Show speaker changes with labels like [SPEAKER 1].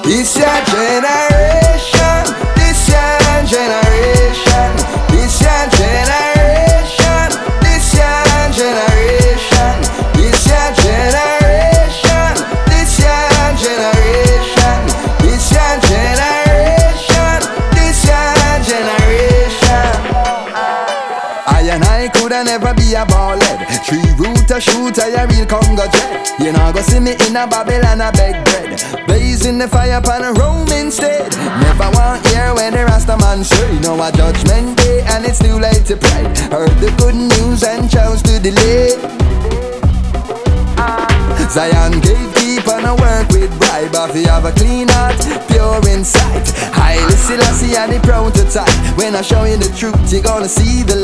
[SPEAKER 1] This your generation. This your generation. This your generation. This your generation. This your generation. This your generation. This your generation. This your generation. I and I coulda never be a ballhead. Tree rooter shooter, a real Congo jet. You know go see me in a Babylon a beg bread. Blazing the fire pan a Rome instead. Never want hear when the Rasta man say no a judgment day and it's too late to pray. Heard the good news and chose to delay. Zion gatekeeper no work with bribe. If you have a clean heart, pure inside. Haile Selassie and the prototype. When I show you the truth, you're gonna see the light.